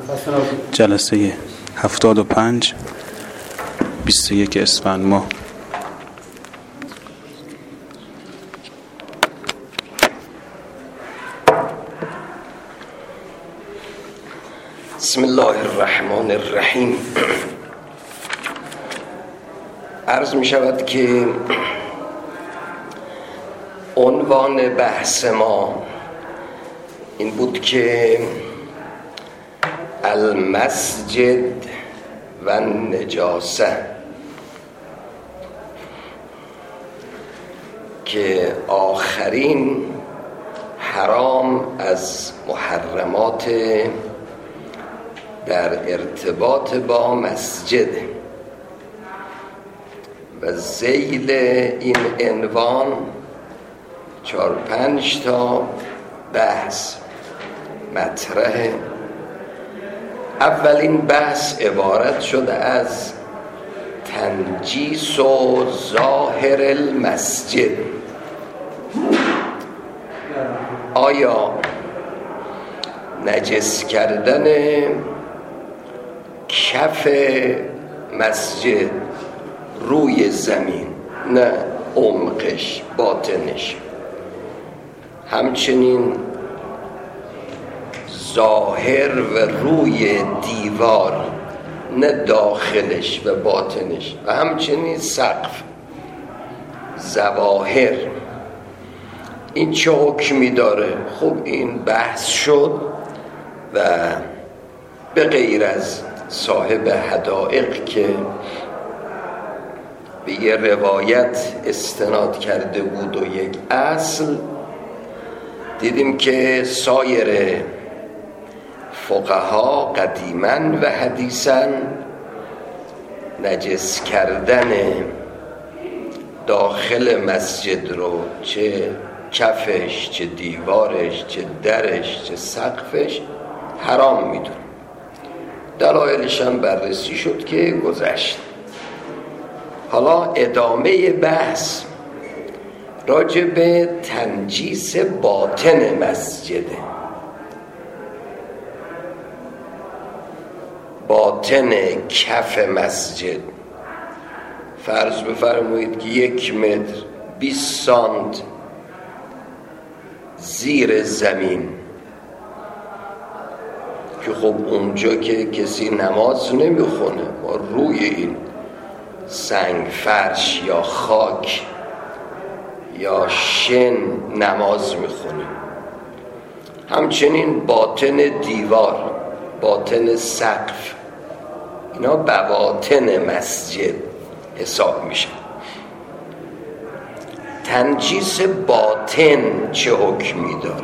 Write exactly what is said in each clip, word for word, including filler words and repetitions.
جلسه هفتاد و پنج بیست و یک اسفند ماه. بسم الله الرحمن الرحیم. عرض می شود که عنوان بحث ما این بود که المسجد و النجاسه، که آخرین حرام از محرمات در ارتباط با مسجد و ذیل این عنوان چهار پنج تا بحث مطرحه. اولین بحث عبارت شده از تنجیس و ظاهر المسجد. آیا نجس کردن کف مسجد روی زمین، نه عمقش، باطنش، همچنین ظاهر و روی دیوار، نه داخلش و باطنش، و همچنین سقف، ظواهر، این چه حکمی داره؟ خب این بحث شد و به غیر از صاحب حدائق که به یه روایت استناد کرده بود و یک اصل، دیدیم که سایر فقها قدیما و حدیثا نجس کردن داخل مسجد رو، چه کفش، چه دیوارش، چه درش، چه سقفش، حرام میدون. دلایلش هم بررسی شد که گذشت. حالا ادامه بحث راجع به تنجیس باطن مسجده. باطن کف مسجد، فرض بفرمایید که یک متر بیست سانت زیر زمین، که خب اونجا که کسی نماز نمیخونه، ما روی این سنگ فرش یا خاک یا شن نماز میخونیم. همچنین باطن دیوار، باطن سقف، اینا بواطن مسجد حساب میشه. تنجیس باطن چه حکمی داره؟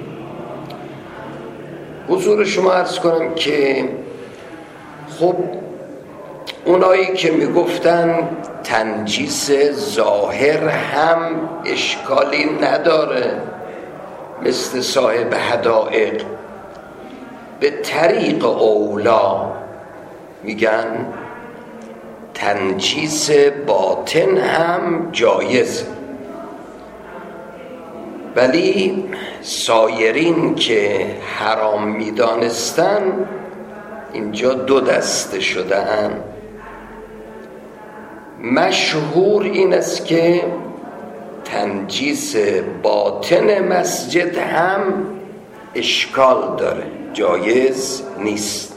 حضور شما عرض کنم که خب اونایی که میگفتن تنجیس ظاهر هم اشکالی نداره، مثل صاحب حدائق، به طریق اولا میگن تنجیس باطن هم جایز. ولی سایرین که حرام میدانستن اینجا دو دسته شده اند. مشهور این است که تنجیس باطن مسجد هم اشکال داره، جایز نیست.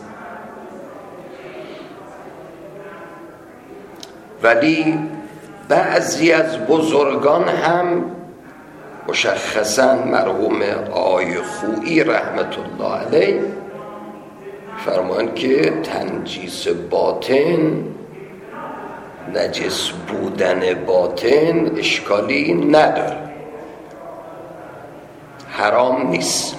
ولی بعضی از بزرگان هم، مشخصا مرحوم آقای خویی رحمت الله علیه، فرمان که تنجیس باطن، نجس بودن باطن اشکالی نداره، حرام نیست.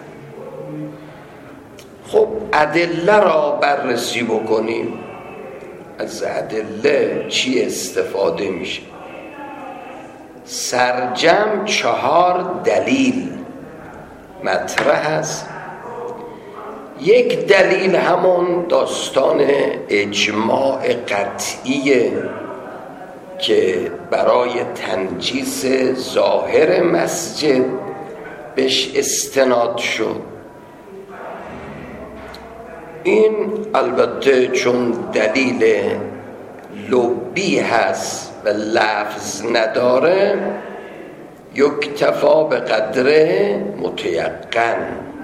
خب ادله را بررسی بکنیم. از ادله چی استفاده میشه؟ سرجم چهار دلیل مطرح است. یک دلیل همون داستان اجماع قطعیه که برای تنجیس ظاهر مسجد بهش استناد شد. این البته چون دلیل لبی هست و لفظ نداره، یکتفا به قدر متیقن.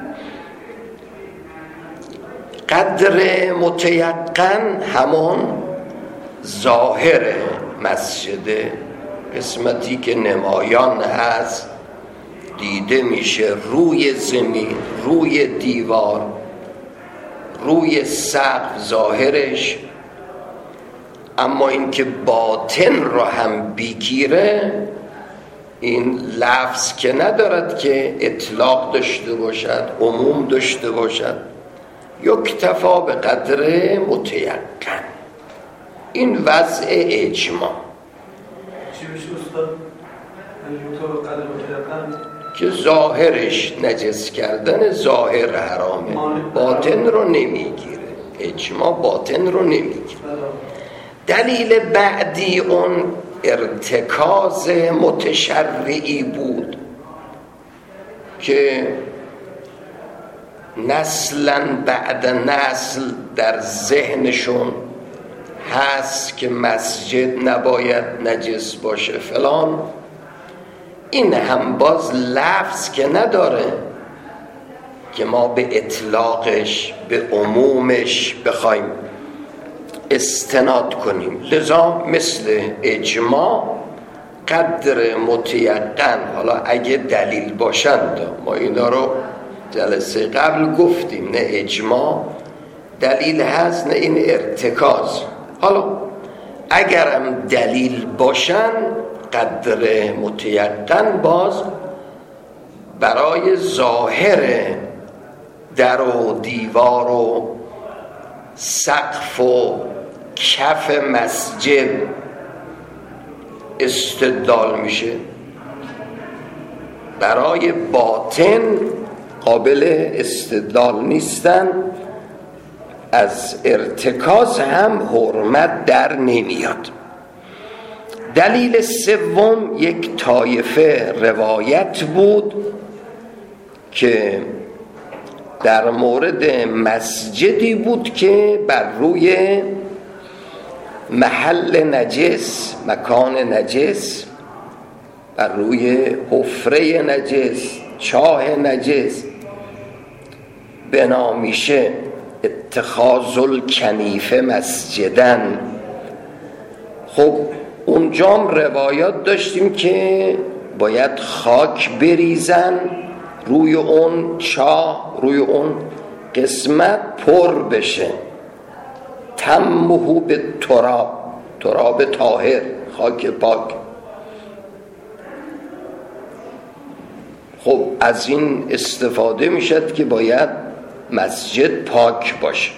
قدر متیقن همون ظاهر مسجد، قسمتی که نمایان هست، دیده میشه روی زمین، روی دیوار، روی سقف ظاهرش. اما اینکه باطن را هم بگیره، این لفظ که ندارد که اطلاق داشته باشد، عموم داشته باشد. یکتفا به قدر متیقن. این وضع اجماع چی بشه استاد؟ قدر متیقن که ظاهرش نجس کردن ظاهر حرامه، باطن رو نمیگیره. اجماع باطن رو نمیگیره. دلیل بعدی اون ارتکاز متشرعی بود که نسلا بعد نسل در ذهنشون هست که مسجد نباید نجس باشه فلان. این هم باز لفظ که نداره که ما به اطلاقش، به عمومش بخوایم استناد کنیم. لذا مثل اجماع قدر متیقن، حالا اگه دلیل باشند، ما اینا رو جلسه قبل گفتیم، نه اجماع دلیل هست نه این ارتکاز. حالا اگرم دلیل باشن، قدر متیقن باز برای ظاهر در و دیوار و سقف و کف مسجد استدلال میشه. برای باطن قابل استدلال نیستن. از ارتکاز هم حرمت در نمیاد. دلیل سوم یک طایفه روایت بود که در مورد مسجدی بود که بر روی محل نجس، مکان نجس، بر روی حفره نجس، چاه نجس بنا میشه. اتخاذ الکنیفه مسجدن. خب اونجام روایات داشتیم که باید خاک بریزن روی اون چاه، روی اون قسمت پر بشه. تمهو به تراب، تراب طاهر، خاک پاک. خب از این استفاده میشد که باید مسجد پاک باشه.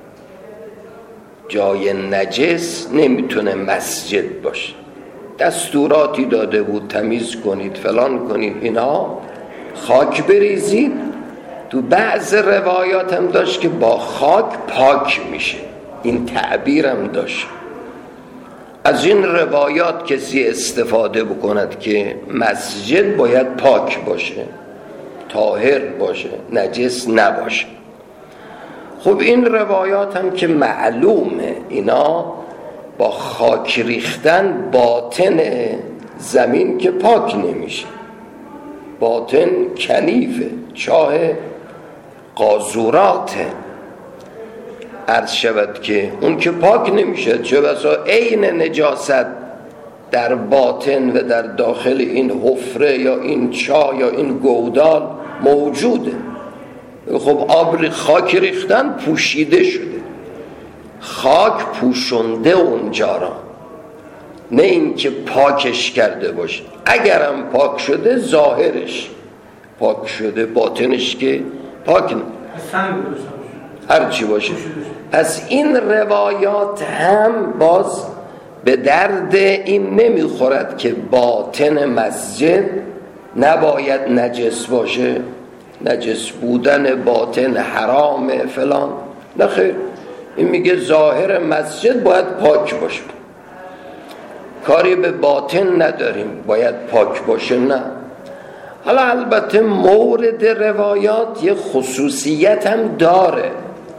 جای نجس نمیتونه مسجد باشه. دستوراتی داده بود تمیز کنید، فلان کنید، اینا خاک بریزید. تو بعض روایات هم داشت که با خاک پاک میشه، این تعبیرم داشت. از این روایات کسی استفاده بکند که مسجد باید پاک باشه، طاهر باشه، نجس نباشه. خب این روایات هم که معلومه اینا با خاک ریختن باطن زمین که پاک نمیشه. باطن کنیفه، چاه قاذوراته. عرض شود که اون که پاک نمیشه، چه بسا عین نجاست در باطن و در داخل این حفره یا این چاه یا این گودال موجوده. خب آب خاک ریختن پوشیده شده، خاک پوشونده اونجا را، نه این که پاکش کرده باشه. اگرم پاک شده ظاهرش پاک شده، باطنش که پاک نه، هر چی باشه. پس این روایات هم باز به درد این نمیخورد که باطن مسجد نباید نجس باشه، نجس بودن باطن حرام فلان. نه خیر، این میگه ظاهر مسجد باید پاک باشه، کاری به باطن نداریم، باید پاک باشه. نه. حالا البته مورد روایات یه خصوصیت هم داره.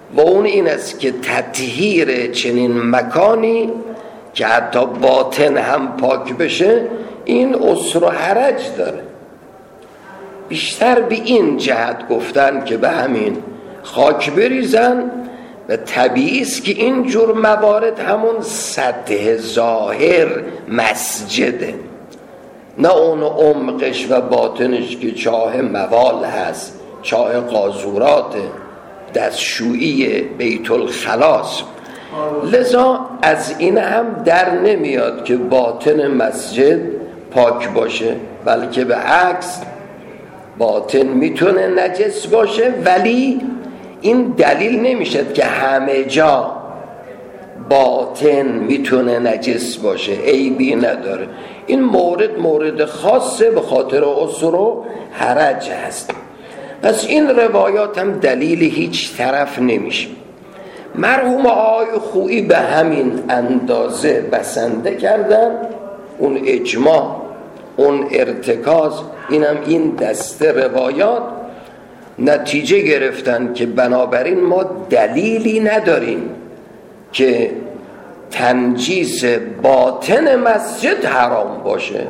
و اون این است که تطهیر چنین مکانی که حتی باطن هم پاک بشه این عسر و حرج داره. بیشتر به این جهت گفتن که به همین خاک بریزن و طبیعی است که این جور موارد همون سطح ظاهر مسجده، نه اون عمقش و باطنش که چاه موال هست، چاه قاذورات، دستشویی بیت الخلاص. لذا از این هم در نمیاد که باطن مسجد پاک باشه، بلکه به عکس باطن میتونه نجس باشه، ولی این دلیل نمیشد که همه جا باطن میتونه نجس باشه، عیبی نداره. این مورد مورد خاصه به خاطر عسر و حرج هست. پس این روایات هم دلیل هیچ طرف نمیشه. مرحوم آقای خویی به همین اندازه بسنده کردن، اون اجماع، اون ارتکاز، اینم این دسته روایات، نتیجه گرفتن که بنابراین ما دلیلی نداریم که تنجیس باطن مسجد حرام باشه.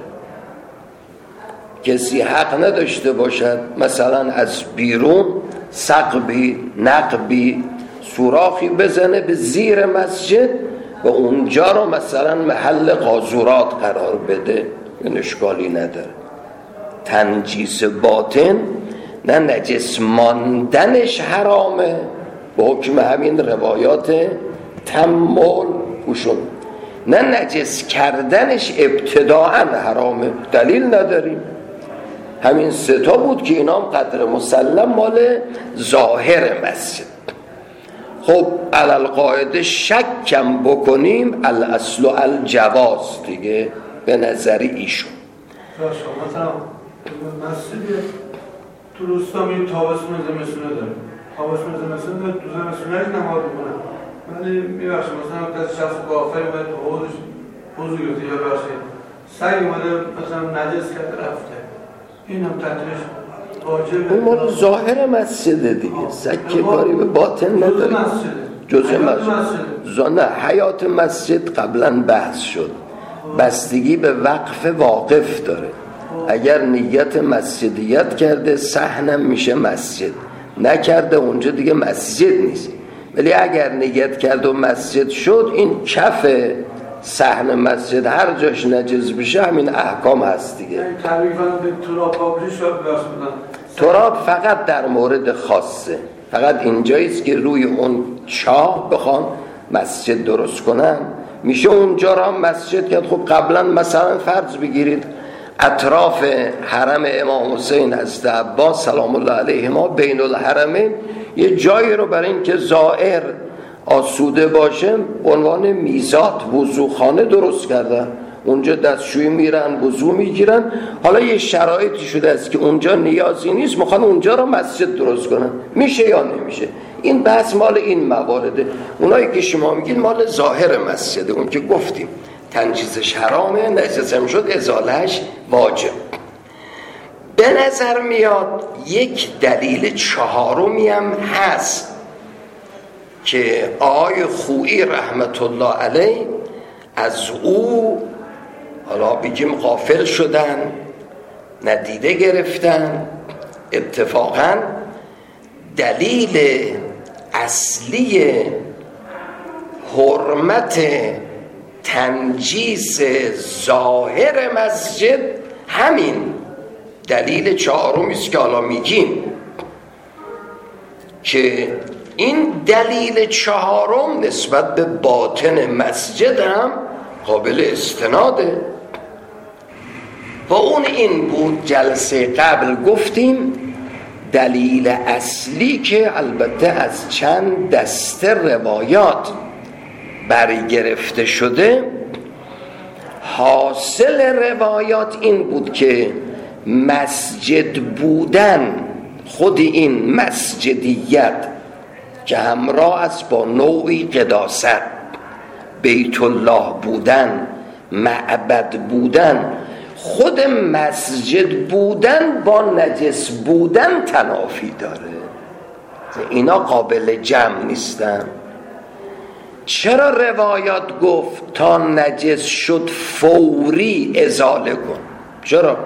کسی حق نداشته باشد مثلا از بیرون ثقبی نقبی سوراخی بزنه به زیر مسجد و اونجا رو مثلا محل قاذورات قرار بده، این اشکالی نداره. تنجیس باطن نه نجس ماندنش حرامه، به حکم همین روایات تمول پوشون، نه نجس کردنش ابتداعا حرامه، دلیل نداریم. همین سه تا بود که اینا هم قدر مسلم مال ظاهر مسجد. خب علل قاعده شکم بکنیم الاصل الجواز دیگه به نظری ایشون. مثلا مسجد تو روستا می تابستون زمستونه داره، تابستون زمستونه داره، تو زمستونه هیچ نماز میکنن، ولی میبخشه مثلا کسی شخص گافری اومده تو حوضش حوضو گرفته یا بخشه سگ اومده مثلا نجس کرده رفته، این هم تطریش واجبه. اون مال ظاهر مسجده دیگه، سگ که کاری به باطن نداره، جزء مسجد. نه حیات مسجد قبلا بحث شد، بستگی به وقف واقف داره. اگر نیت مسجدیت کرده صحنم میشه مسجد، نکرده اونجا دیگه مسجد نیست. ولی اگر نیت کرد و مسجد شد، این کف صحن مسجد هر جاش نجس بشه همین احکام هست دیگه. تراب فقط در مورد خاصه، فقط اینجاییست که روی اون چاه بخوان مسجد درست کنن میشه اونجا را مسجد کرد. خب قبلا مثلا فرض بگیرید اطراف حرم امام حسین حضرت عباس سلام الله علیهما بین الحرمین یه جایی رو برای این که زائر آسوده باشه عنوان میزات وضوخانه درست کردن، اونجا دستشویی میرن وضو میگیرن. حالا یه شرایطی شده است که اونجا نیازی نیست، میخوان اونجا رو مسجد درست کنن، میشه یا نمیشه؟ این بحث مال این موارده. اونایی که شما میگید مال ظاهر مسجده، اون که گفتیم تنجیزش حرامه، نجسم شد ازالهش واجب. به نظر میاد یک دلیل چهارمی هم هست که آقای خویی رحمت الله علیه از او حالا بگیم غافل شدن، ندیده گرفتن. اتفاقا دلیل اصلی حرمت تنجیس ظاهر مسجد همین دلیل چهارمی است که حالا میگیم، که این دلیل چهارم نسبت به باطن مسجد هم قابل استناده. و اون این بود جلسه قبل گفتیم دلیل اصلی که البته از چند دسته روایات برگرفته شده، حاصل روایات این بود که مسجد بودن، خود این مسجدیت که همراه است با نوعی قداست، بیت الله بودن، معبد بودن، خود مسجد بودن با نجس بودن تنافی داره. اینا قابل جمع نیستن. چرا روایات گفت تا نجس شد فوری ازاله کن؟ چرا؟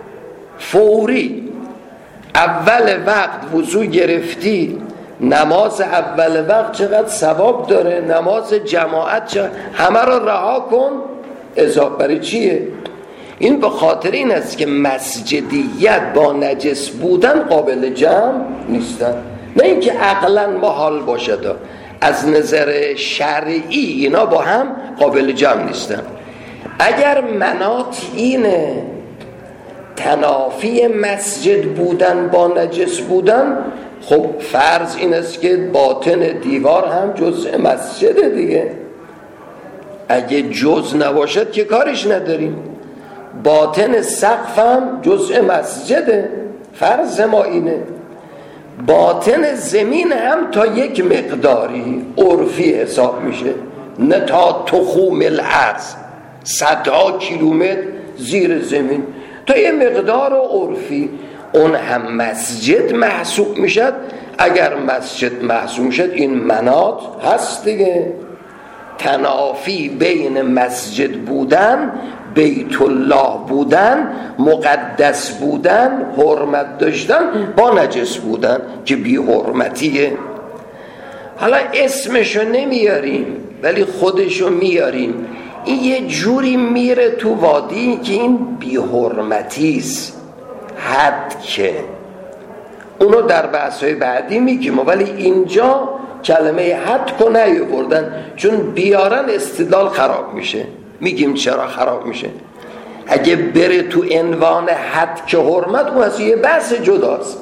فوری. اول وقت وضو گرفتی، نماز اول وقت چقدر ثواب داره، نماز جماعت چقدر، همه را رها کن. اضافه برای چیه؟ این به خاطر این است که مسجدیت با نجس بودن قابل جمع نیستن، نه اینکه عقلا محال باشد، از نظر شرعی اینا با هم قابل جمع نیستن. اگر مناط اینه تنافی مسجد بودن با نجس بودن، خب فرض این است که باطن دیوار هم جزء مسجده دیگه. اگه جز نباشد که کارش نداریم. باطن سقف هم جزء مسجده، فرض ما اینه. باطن زمین هم تا یک مقداری عرفی حساب میشه، نه تا تخوم الارض، صدها کیلومتر زیر زمین، تا یه مقدار عرفی اون هم مسجد محسوب میشد. اگر مسجد محسوب میشد این مناط هست دیگه. تنافی بین مسجد بودن، بیت الله بودن، مقدس بودن، حرمت داشتن با نجس بودن که بی حرمتیه. حالا اسمشو نمیاریم ولی خودشو میاریم. این یه جوری میره تو وادی که این بی حرمتیست، حد که اونو در بحث‌های بعدی میگیم، ولی اینجا کلمه حد کو نیاوردن چون بیارن استدلال خراب میشه. میگیم چرا خراب میشه؟ اگه بره تو عنوان حد که حرمت، اون از یه بحث جداست.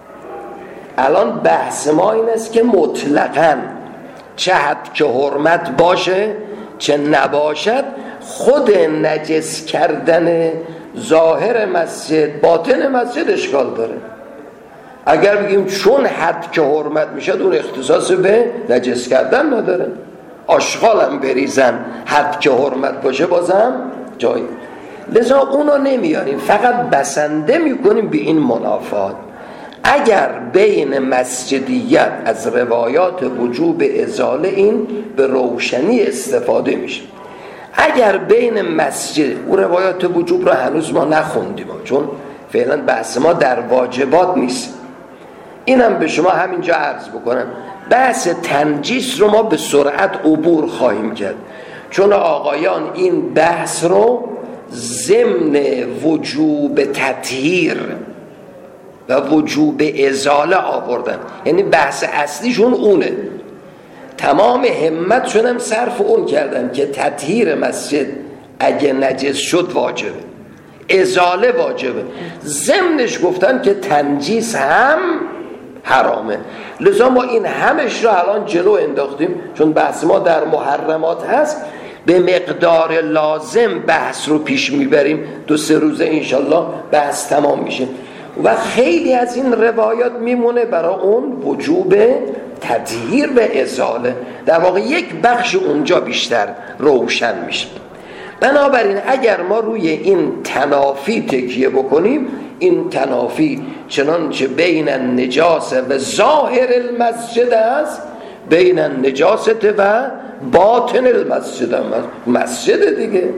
الان بحث ما این است که مطلقاً چه حد که حرمت باشه چه نباشد، خود نجس کردن ظاهر مسجد باطن مسجد اشکال داره. اگر بگیم چون حد که حرمت میشه، اون اختصاص به نجس کردن نداره. آشغالم بریزن حد که حرمت باشه بازم جایی، لذا اونو نمیاریم، فقط بسنده میکنیم به این منافات. اگر بین مسجدیت از روایات وجوب ازاله این به روشنی استفاده میشه. اگر بین مسجد و روایات وجوب را هنوز ما نخوندیم چون فعلا بحث ما در واجبات نیست، اینم به شما همینجا عرض بکنم. بحث تنجیس رو ما به سرعت عبور خواهیم کرد چون آقایان این بحث رو ضمن وجوب تطهیر و وجوب ازاله آوردن، یعنی بحث اصلیشون اونه. تمام همتشون هم صرف اون کردن که تطهیر مسجد اگه نجس شد واجبه، ازاله واجبه. ضمنش گفتن که تنجیس هم حرامه. لذا ما این همش رو الان جلو انداختیم چون بحث ما در محرمات هست. به مقدار لازم بحث رو پیش میبریم، دو سه روزه انشالله بحث تمام میشه و خیلی از این روایات میمونه برای اون وجوب تطهیر و ازاله. در واقع یک بخش اونجا بیشتر روشن میشه. بنابراین اگر ما روی این تنافی تکیه بکنیم، این تنافی چنانچه بین النجاسه و ظاهر المسجد است، بین النجاسه و باطن المسجد هم مسجد دیگه،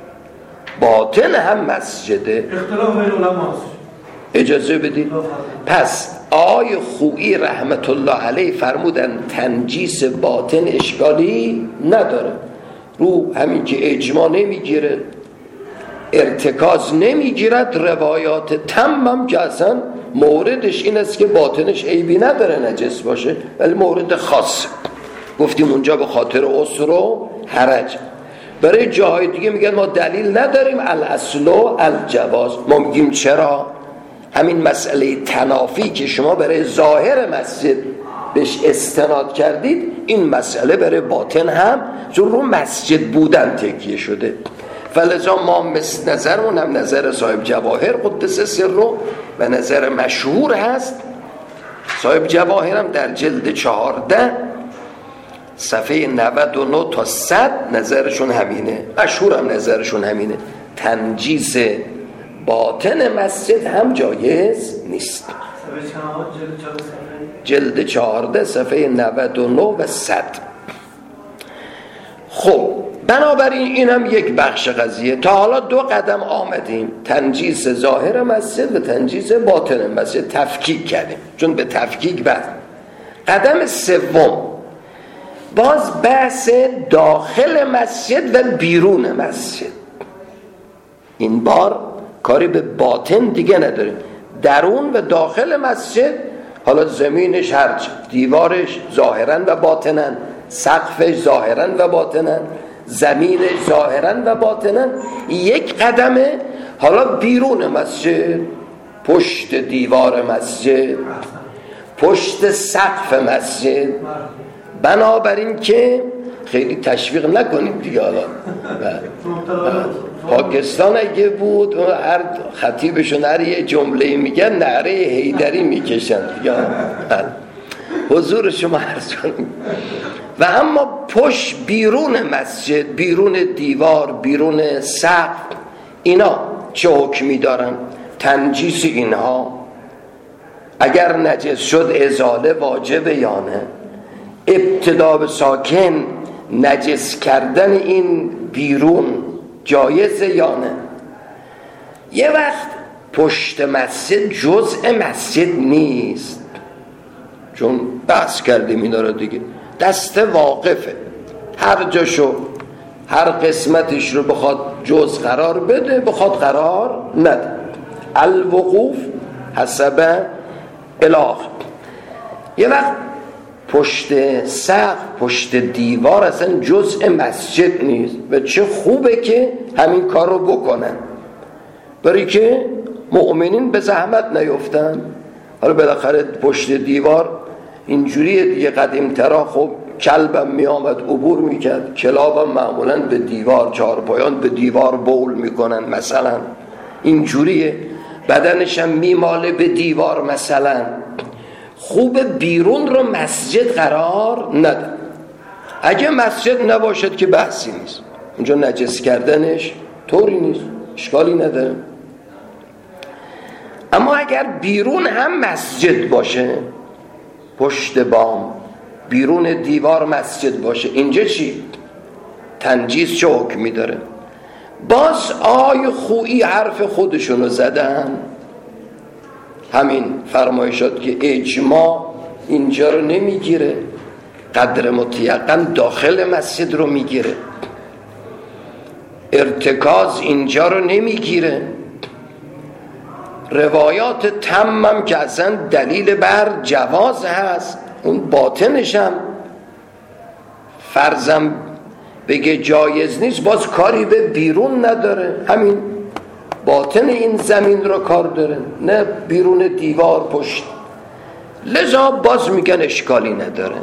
باطن هم مسجده. اختلاف بین علماست. اجازه بدید. پس آقای خویی رحمت الله علیه فرمودن تنجیس باطن اشکالی نداره، رو همین که اجماع نمیگیره، ارتکاز نمیگیرد، روایات تمام که اصلا موردش این است که باطنش عیبی نداره نجس باشه، ولی مورد خاص گفتیم اونجا به خاطر عسر و حرج. برای جاهای دیگه میگن ما دلیل نداریم، الاصل و الجواز. ما میگیم چرا؟ همین مسئله تنافی که شما برای ظاهر مسجد بهش استناد کردید، این مسئله برای باطن هم چون رو مسجد بودن تکیه شده. فلذا ما مثل نظرمون هم نظر صاحب جواهر قدس سره و نظر مشهور هست. صاحب جواهر هم در جلد چهارده صفحه نود و نه تا صد نظرشون همینه، مشهور هم نظرشون همینه، تنجیس باطن مسجد هم جایز نیست. جلد چهارده صفحه نود و نه و صد. خب بنابراین این هم یک بخش قضیه. تا حالا دو قدم آمدیم، تنجیس ظاهر مسجد و تنجیس باطن مسجد، تفکیک کردیم چون به تفکیک بعد. قدم سوم باز بحث داخل مسجد و بیرون مسجد. این بار کاری به باطن دیگه نداریم، درون و داخل مسجد، حالا زمینش هرچه، دیوارش ظاهرا و باطنا، سقفش ظاهرا و باطنا، زمینش ظاهرا و باطنا. یک قدمه حالا بیرون مسجد، پشت دیوار مسجد، پشت سقف مسجد. بنابراین که خیلی تشویق نکنید دیگه. حالا پاکستان اگه بود هر خطیبشون هر یه جمله میگن نعره حیدری میکشن یا حضور شما عرض کنیم. و اما پشت بیرون مسجد، بیرون دیوار، بیرون سقف، اینا چه حکمی دارن؟ تنجیس اینها اگر نجس شد ازاله واجبه یا نه؟ ابتدا به ساکن نجس کردن این بیرون جایزه یا نه؟ یه وقت پشت مسجد جزء مسجد نیست، چون بحث کردیم اینا رو دیگه، دست واقفه، هر جاشو هر قسمتش رو بخواد جزء قرار بده بخواد قرار نده. الوقوف حسب الاخ. یه وقت پشت سقف، پشت دیوار اصلا جزء مسجد نیست و چه خوبه که همین کار رو بکنن، برای که مؤمنین به زحمت نیفتن. حالا بالاخره پشت دیوار اینجوریه دیگه، قدیم‌ترا خب کلبم می آمد عبور میکرد، کلابم معمولا به دیوار، چهارپایان به دیوار بول میکنن مثلا، اینجوریه، بدنشم میماله به دیوار مثلا. خوب بیرون رو مسجد قرار نده. اگه مسجد نباشد که بحثی نیست، اونجا نجس کردنش طوری نیست، اشکالی نداره. اما اگر بیرون هم مسجد باشه، پشت بام، بیرون دیوار مسجد باشه، اینجا چی؟ تنجیس چه حکمی داره؟ باز آی خویی حرف خودشونو زدن، همین فرمایشات که اجماع اینجا رو نمیگیره، قدر متیقن داخل مسجد رو میگیره، ارتکاز اینجا رو نمیگیره، روایات تمم که اصلا دلیل بر جواز هست، اون باطنش هم فرضم بگه جایز نیست، باز کاری به بیرون نداره، همین باطن این زمین رو کار داره، نه بیرون دیوار پشت. لذا باز میگن اشکالی نداره.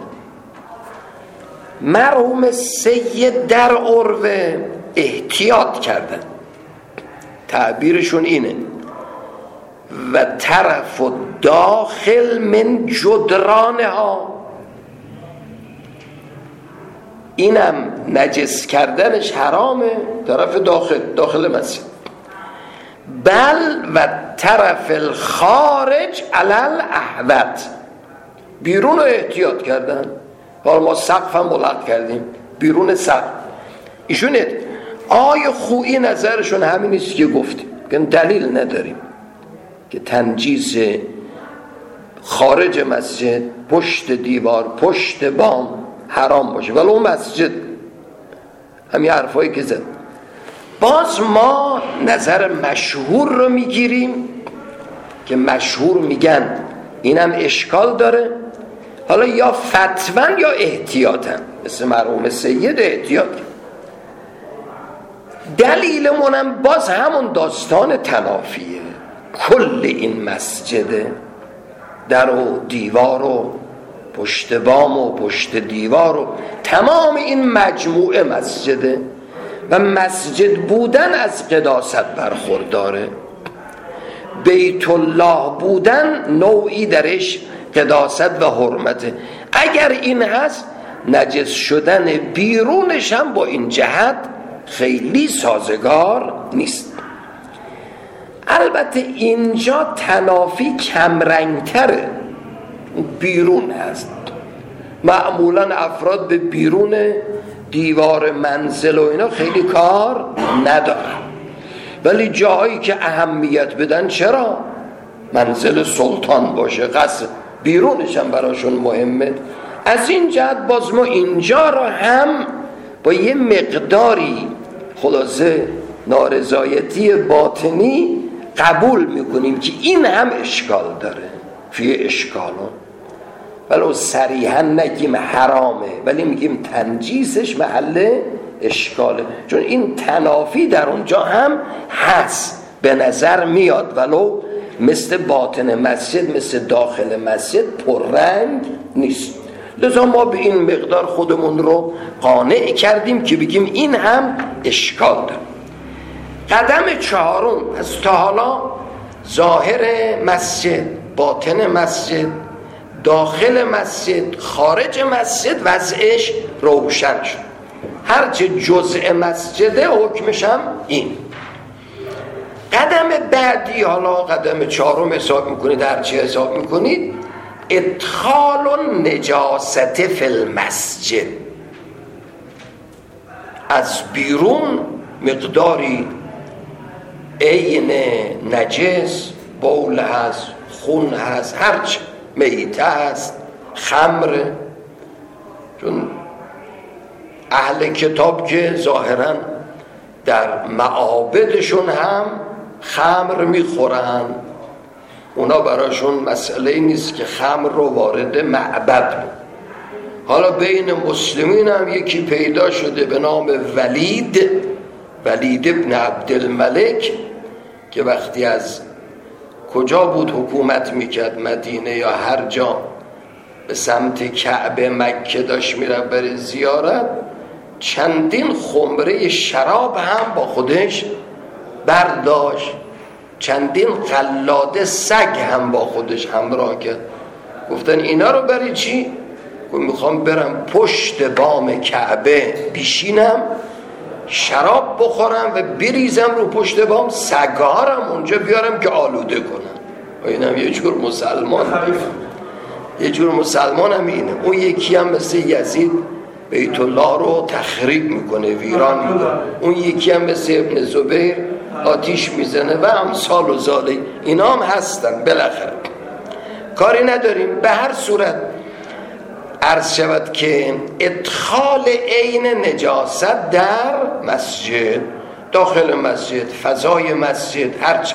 مرحوم سید در عروه احتیاط کردن، تعبیرشون اینه: و طرف داخل من جدرانها. اینم نجس کردنش حرامه، طرف داخل داخل مسجد. بل و طرف الخارج علل احوط، بیرون رو احتیاط کردن. حالا ما سقف هم ملغ کردیم، بیرون سقف. ایشون آی خویی نظرشون همین است که گفتیم، که دلیل نداریم که تنجیس خارج مسجد، پشت دیوار، پشت بام حرام باشه، ولی اون مسجد. همین حرفایی که زد. باز ما نظر مشهور رو میگیریم که مشهور میگن اینم اشکال داره، حالا یا فتوان یا احتیاطن، مثل مرحوم سید احتیاط. دلیلمونم باز همون داستان تنافیه، کل این مسجده، در و دیوار و پشت بام و پشت دیوار و تمام این مجموعه مسجده و مسجد بودن از قداست برخورداره. بیت الله بودن نوعی درش قداست و حرمته. اگر این هست، نجس شدن بیرونش هم با این جهت خیلی سازگار نیست. البته اینجا تنافی کمرنگتره، بیرون هست. معمولا افراد به بیرون دیوار منزل و اینا خیلی کار ندارن، ولی جایی که اهمیت بدن چرا؟ منزل سلطان باشه، قصد بیرونش هم براشون مهمه. از این جهت باز ما اینجا را هم با یه مقداری خلاصه نارضایتی باطنی قبول میکنیم که این هم اشکال داره، فی اشکالون، ولو صریحا نگیم حرامه ولی میگیم تنجیسش محل اشکاله، چون این تنافی در اونجا هم هست به نظر میاد، ولو مثل باطن مسجد مثل داخل مسجد پررنگ نیست. لذا ما به این مقدار خودمون رو قانع کردیم که بگیم این هم اشکال داره. قدم چهارم، از تا حالا ظاهر مسجد، باطن مسجد، داخل مسجد، خارج مسجد وضعش روشن شد. هرچه جزء مسجده حکمش هم این. قدم بعدی، حالا قدم چهارم حساب میکنید، هرچی حساب میکنید، ادخال نجاست فی المسجد. از بیرون مقداری عین نجس، بول هست، خون هست، هرچی میته هست، خمر، چون اهل کتاب که ظاهرا در معابدشون هم خمر میخورن، اونا براشون مسئله نیست که خمر رو وارد معبد. حالا بین مسلمین هم یکی پیدا شده به نام ولید ولید ابن عبدالملک که وقتی از کجا بود حکومت میکرد، مدینه یا هر جا، به سمت کعبه مکه داشت میره برای زیارت، چندین خمره شراب هم با خودش برداشت، چندین قلاده سگ هم با خودش همراه کرد. گفتن اینا رو برای چی؟ گفت میخوام برم پشت بام کعبه بشینم، شراب بخورم و بریزم رو پشت بام، سگارم اونجا بیارم که آلوده کنم. اینم یه جور مسلمان، یه جور مسلمان هم اینه. اون یکی هم مثل یزید بیت الله رو تخریب میکنه، ویران میکنه. اون یکی هم مثل ابن زبیر آتیش میزنه و امثال و ذاله. اینا هم هستن. بالاخره کاری نداریم. به هر صورت عرض شود که ادخال عین نجاست در مسجد، داخل مسجد، فضای مسجد، هرچه.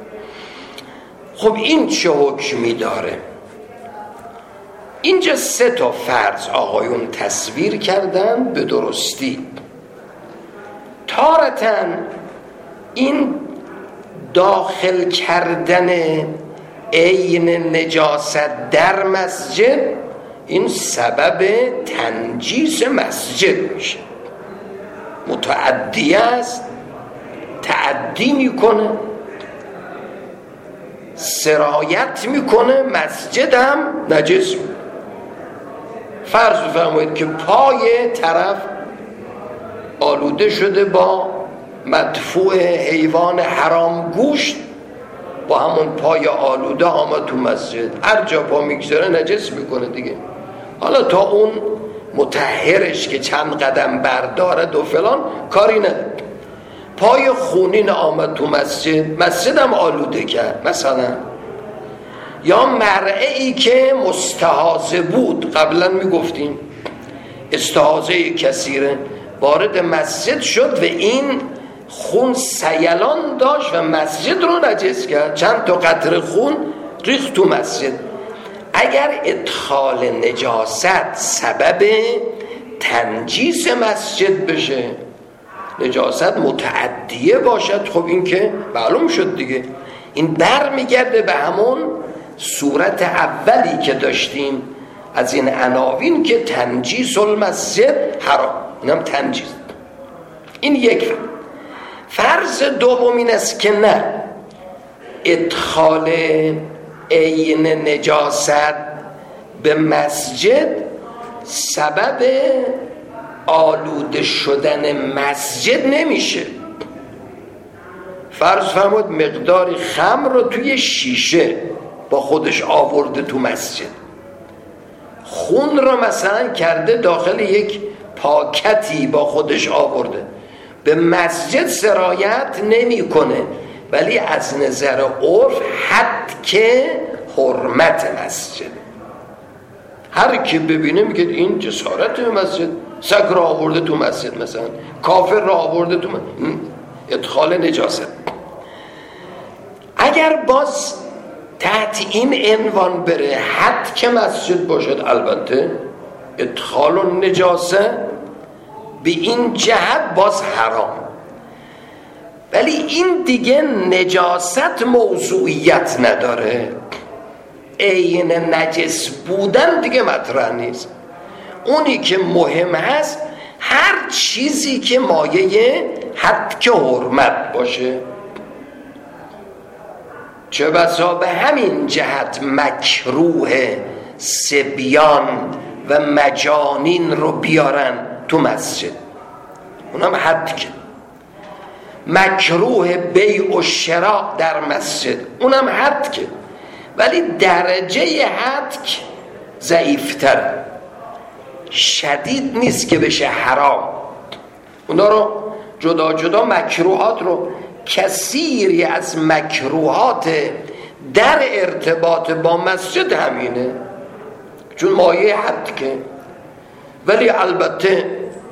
خب این چه حکمی داره؟ اینجا سه تا فرض آقایون تصویر کردن به درستی. تارتن این داخل کردن عین نجاست در مسجد این سبب تنجیس مسجد میشه، متعدی است، تعدی میکنه، سرایت میکنه، مسجد هم نجس میکنه. فرض بفرمایید که پای طرف آلوده شده با مدفوع حیوان حرام گوشت، با همون پای آلوده آمد تو مسجد، هر جا پا میگذاره نجس میکنه دیگه. حالا تا اون مطهرش که چند قدم بردارد و فلان کاری نداره. پای خونین آمد تو مسجد، مسجد هم آلوده کرد مثلا. یا مرعی که مستحاضه بود، قبلا میگفتیم استحاضه کثیره، وارد مسجد شد و این خون سیلان داشت و مسجد رو نجس کرد، چند تا قطره خون ریخت تو مسجد. اگر ادخال نجاست سبب تنجیس مسجد بشه، نجاست متعدیه باشد، خب این که معلوم شد دیگه. این بر میگرده به همون صورت اولی که داشتیم از این عناوین که تنجیس المسجد حرام، اینم تنجیس. این یک فرض. فرض دوم این است که نه، ادخال عین نجاست به مسجد سبب آلوده شدن مسجد نمیشه. فرض فرمود مقدار خمر رو توی شیشه با خودش آورده تو مسجد، خون رو مثلا کرده داخل یک پاکتی با خودش آورده، به مسجد سرایت نمی کنه، ولی از نظر عرف حد که حرمت مسجد، هر کی ببینه میگه این جسارت مسجد، سگ را آورده تو مسجد، مثلا کافر را آورده تو مسجد، ادخال نجاست. اگر باز تحت این عنوان بره حد که مسجد باشد، البته ادخال و نجاسه به این جهت باز حرام، ولی این دیگه نجاست موضوعیت نداره، عین نجس بودن دیگه مطرح نیست. اونی که مهم هست هر چیزی که مایه حد که حرمت باشه. چه بسا به همین جهت مکروه صبیان و مجانین رو بیارن تو مسجد، اونم حد که. مکروه بیع و شراء در مسجد، اونم حد که، ولی درجه حد ضعیفتر، شدید نیست که بشه حرام. اونا رو جدا جدا مکروهات رو، کثیری از مکروهات در ارتباط با مسجد همینه، چون مایه حد که. ولی البته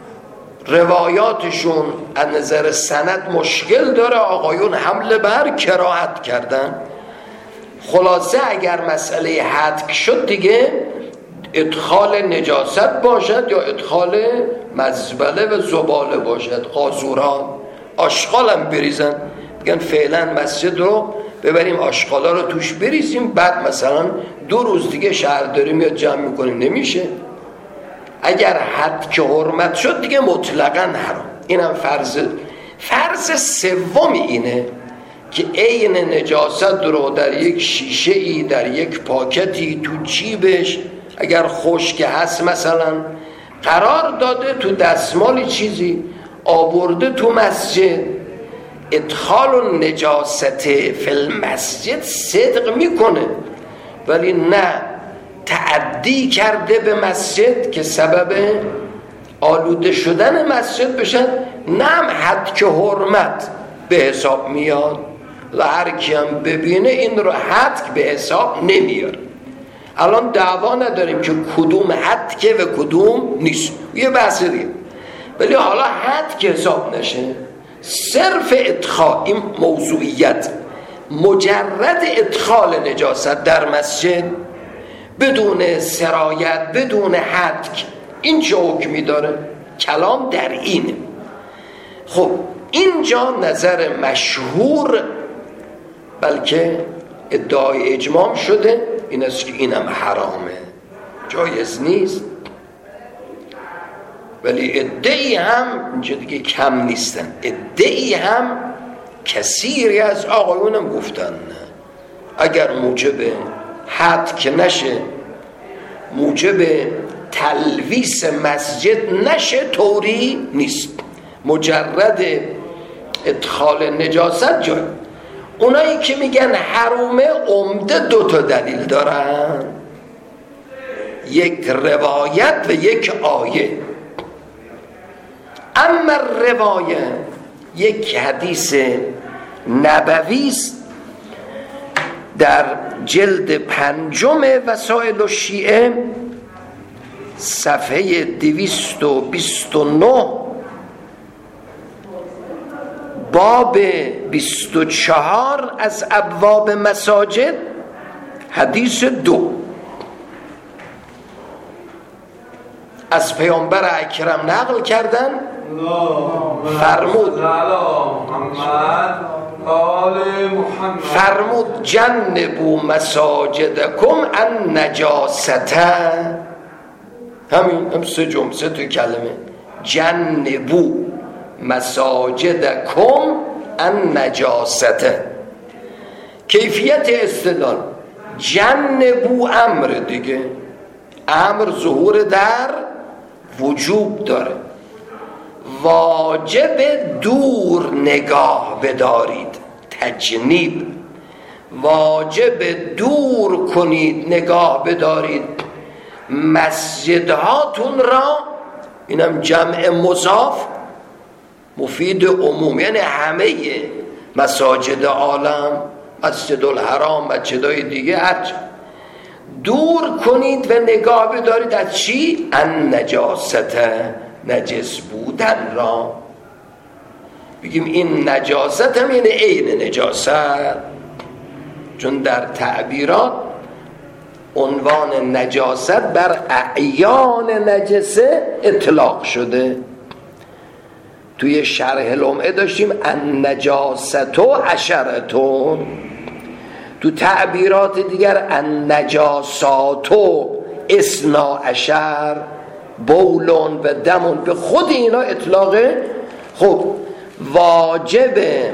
روایاتشون از نظر سند مشکل داره، آقایون حمله بر کراهت کردن. خلاصه اگر مسئله حد شد دیگه ادخال نجاست باشد یا ادخال مزبله و زباله باشد، قاذورات، آشغال هم بریزن، بگن فعلا مسجد رو ببریم آشغالا رو توش بریزیم، بعد مثلا دو روز دیگه شهرداری میاد جمع میکنیم، نمیشه. اگر حد که حرمت شد دیگه مطلقاً حرام. اینم فرض فرض سوم اینه که عین نجاست رو در یک شیشه ای، در یک پاکتی، تو جیبش اگر خشک هست مثلا قرار داده، تو دستمالی چیزی آورده تو مسجد، ادخال و نجاست فی المسجد صدق میکنه، ولی نه تعدی کرده به مسجد که سبب آلوده شدن مسجد بشن، نه هم حد که حرمت به حساب میاد و هر کی هم ببینه این رو حد به حساب نمیاره. الان دعوا نداریم که کدوم حد که و کدوم نیست، یه بحث دیگه، ولی حالا حد که حساب نشه، صرف ادخال، این موضوعیت، مجرد ادخال نجاست در مسجد بدون سرایت، بدون حد، این چه حکمی داره؟ کلام در اینه. خب اینجا نظر مشهور، بلکه ادعای اجماع شده، این است که اینم حرامه، جایز نیست. ولی ادعی هم اینجا دیگه کم نیستن، ادعی هم کثیری از آقایونم گفتن نه، اگر موجب حد که نشه، موجب تلویث مسجد نشه، طوری نیست، مجرد ادخال نجاست جای. اونایی که میگن حرومه عمده دو تا دلیل دارن، یک روایت و یک آیه. اما روایت یک حدیث نبوی است در جلد پنجم وسائل الشیعه صفحه دویست و بیست و نه، باب بیست و چهار از ابواب مساجد، حدیث دو، از پیامبر اکرم نقل کردن، فرمود فرمود جنبوا مساجدکم ان نجاسته، همین هم سه جمله، سه تا کلمه، جنبوا مساجدکم ان نجاسته. کیفیت استدلال، جنبوا امر دیگه، امر ظهور در وجوب داره، واجب دور نگاه بدارید، تجنیب، واجب دور کنید، نگاه بدارید مسجدهاتون را. اینم جمع مضاف مفید عموم، یعنی همه مساجد عالم، مسجد الحرام، مسجدهای دیگه، هر دور کنید و نگاه بدارید از چی؟ ان نجاست، نجس بودن را. بگیم این نجاست هم یعنی عین نجاست، چون در تعبیرات عنوان نجاست بر اعیان نجسه اطلاق شده. توی شرح لمعه داشتیم ان نجاست و عشرتون، تو تعبیرات دیگر ان نجاسات و اثنا عشر، بولون و دمون، به خود اینا اطلاقه. خب واجب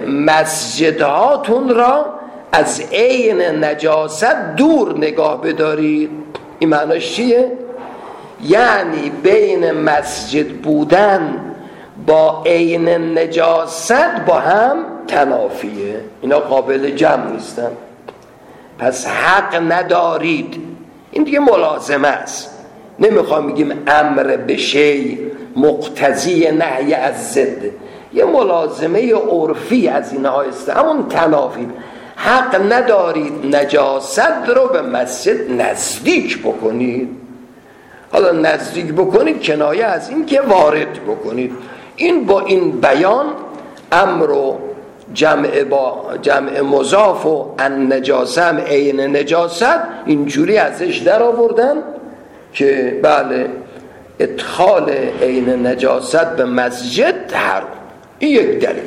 مسجدهاتون را از عین نجاست دور نگاه بدارید. این معناش چیه؟ یعنی بین مسجد بودن با عین نجاست با هم تنافیه، اینا قابل جمع نیستن. پس حق ندارید، این دیگه ملازمه است. نمیخوام بگیم امر به شی مقتضی نهی از ضد، یه ملازمه عرفی از اینها است، همون تنافی. حق ندارید نجاست رو به مسجد نزدیک بکنید. حالا نزدیک بکنید کنایه از این که وارد بکنید. این با این بیان امر و جمع با جمع مضاف و ان نجاسه هم عین نجاست اینجوری ازش در آوردن که بله ادخال عین نجاست به مسجد حرام. این یک دلیل.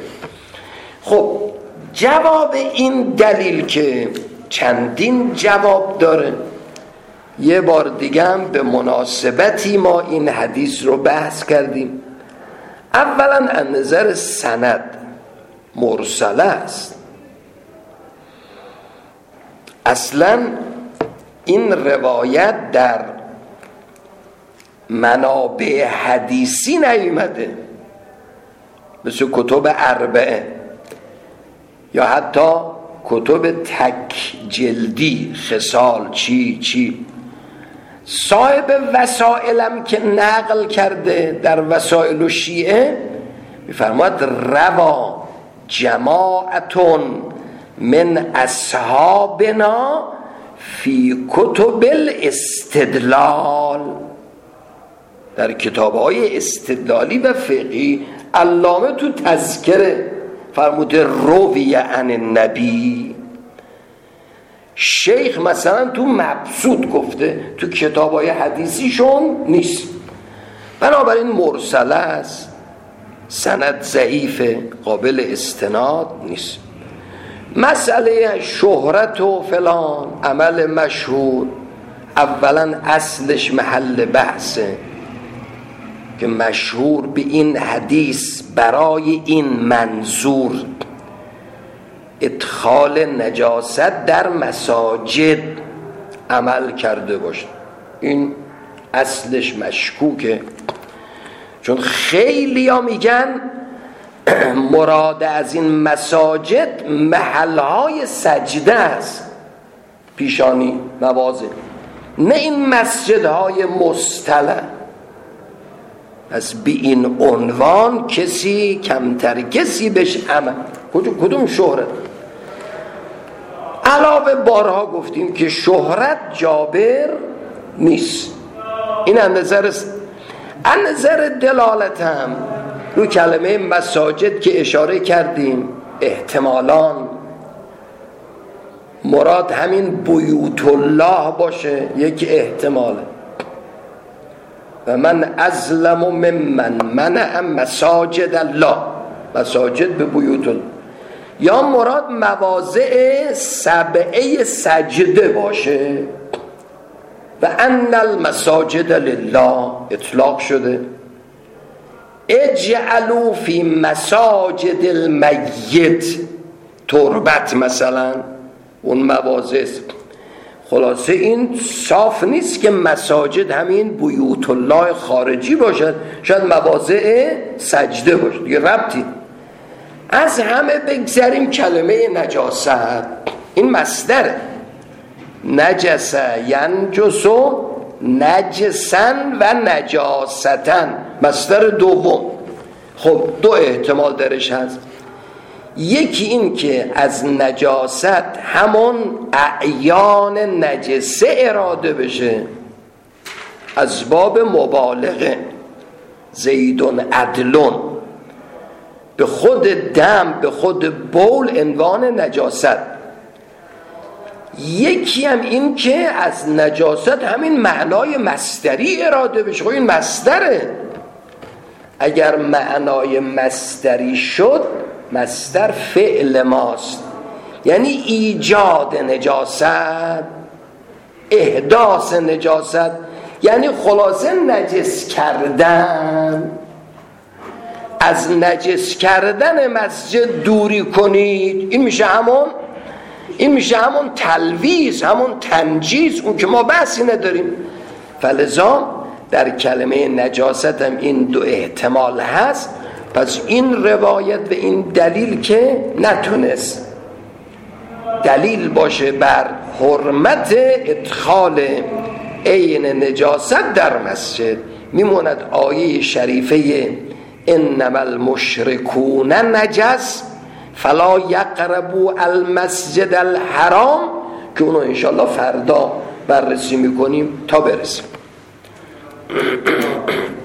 خب جواب این دلیل که چندین جواب داره، یه بار دیگه هم به مناسبتی ما این حدیث رو بحث کردیم. اولا از نظر سند مرسله است. اصلا این روایت در منابع حدیثی نیامده، مثل کتب اربعه یا حتی کتب تک جلدی، خصال چی چی. صاحب وسائلم که نقل کرده در وسائل و شیعه میفرماد روا جماعتون من اصحابنا فی کتب الاستدلال، در کتاب‌های استدلالی و فقهی. علامه تو تذکره فرموده روی عن النبی. شیخ مثلا تو مبسوط گفته، تو کتاب‌های حدیثیشون نیست. بنابراین مرسله است، سند ضعیفه، قابل استناد نیست. مسئله شهرت و فلان عمل مشهور، اولا اصلش محل بحثه که مشهور به این حدیث برای این منظور ادخال نجاست در مساجد عمل کرده باشه. این اصلش مشکوکه، چون خیلی ها میگن مراد از این مساجد محلهای سجده است، پیشانی، مواضع، نه این مسجدهای مصطلح. پس به این عنوان کسی کمتر کسی بهش عمل. کدوم شهرت؟ علاوه بارها گفتیم که شهرت جابر نیست. این از نظر از نظر دلالت هم رو کلمه مساجد که اشاره کردیم، احتمالان مراد همین بیوت الله باشه، یک احتماله. و من ازلم ممن منع مساجد الله، مساجد به بیوت الله. یا مراد مواضع سبعه سجده باشه و ان المساجد لله اطلاق شده. اجعلوا فی مساجد المیت، تربت مثلا، اون مواضع. خلاصه این صاف نیست که مساجد همین بیوت الله خارجی باشد، شاید مواضع سجده باشه، دیگه ربطی. از همه بگذریم کلمه نجاست، این مصدره. نجسه ینجسو نجسن و نجاستن، مصدر دوم. خب دو احتمال درش هست. یکی این که از نجاست همون اعیان نجسه اراده بشه از باب مبالغه، زیدون عدلون، به خود دم به خود بول عنوان نجاست. یکی هم این که از نجاست همین معنای مصدری اراده بشه. خب این مصدره. اگر معنای مصدری شد، مصدر فعل ماست، یعنی ایجاد نجاست، احداث نجاست، یعنی خلاصه نجس کردن. از نجس کردن مسجد دوری کنید، این میشه همون این میشه همون تلویث، همون تنجیس، اون که ما بحثی نداریم. فلذا در کلمه نجاست هم این دو احتمال هست. پس این روایت و این دلیل که نتونست دلیل باشه بر حرمت ادخال عین نجاست در مسجد، میموند آیه شریفه انما المشرکون نجس فلا یقربوا المسجد الحرام که اونو انشاءالله فردا بررسی میکنیم تا برسیم.